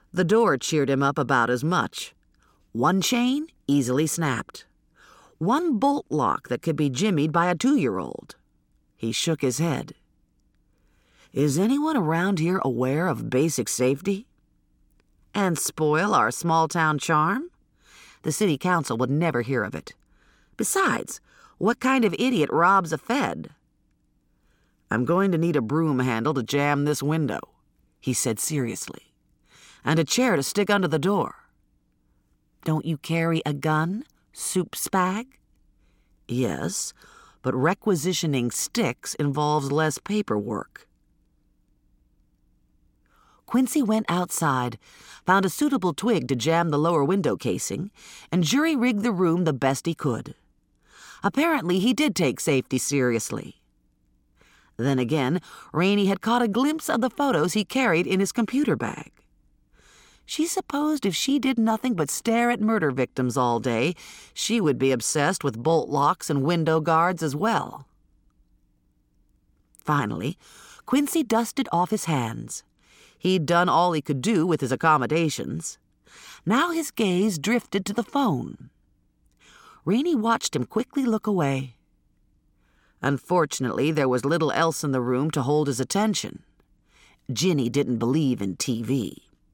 The door cheered him up about as much. One chain easily snapped. One bolt lock that could be jimmied by a 2-year-old. He shook his head. Is anyone around here aware of basic safety? And spoil our small-town charm? The city council would never hear of it. Besides, what kind of idiot robs a Fed? I'm going to need a broom handle to jam this window, he said seriously, and a chair to stick under the door. Don't you carry a gun, soup spag? Yes, but requisitioning sticks involves less paperwork. Quincy went outside, found a suitable twig to jam the lower window casing, and jury-rigged the room the best he could. Apparently, he did take safety seriously. Then again, Rainey had caught a glimpse of the photos he carried in his computer bag. She supposed if she did nothing but stare at murder victims all day, she would be obsessed with bolt locks and window guards as well. Finally, Quincy dusted off his hands. He'd done all he could do with his accommodations. Now his gaze drifted to the phone. Rainey watched him quickly look away. Unfortunately, there was little else in the room to hold his attention. Ginny didn't believe in TV.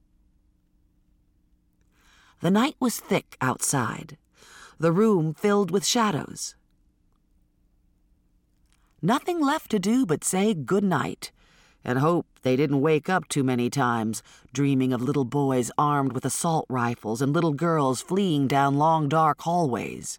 The night was thick outside, the room filled with shadows. Nothing left to do but say good night and hope they didn't wake up too many times, dreaming of little boys armed with assault rifles and little girls fleeing down long, dark hallways.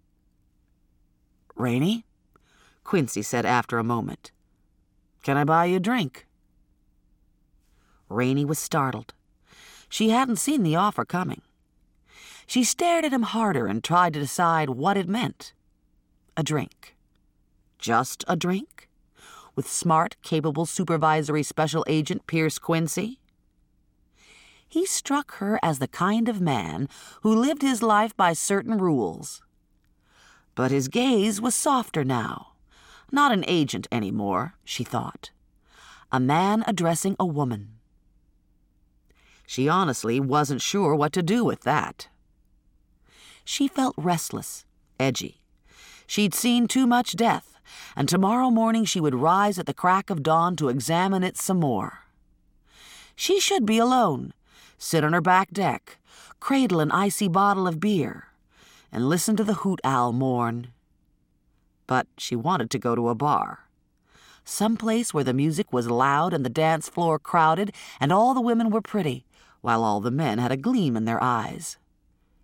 Rainey? Quincy said after a moment. Can I buy you a drink? Rainey was startled. She hadn't seen the offer coming. She stared at him harder and tried to decide what it meant. A drink. Just a drink? With smart, capable supervisory special agent Pierce Quincy? He struck her as the kind of man who lived his life by certain rules. But his gaze was softer now. Not an agent anymore, she thought. A man addressing a woman. She honestly wasn't sure what to do with that. She felt restless, edgy. She'd seen too much death, and tomorrow morning she would rise at the crack of dawn to examine it some more. She should be alone, sit on her back deck, cradle an icy bottle of beer, and listen to the hoot owl mourn. But she wanted to go to a bar. Someplace where the music was loud and the dance floor crowded and all the women were pretty, while all the men had a gleam in their eyes.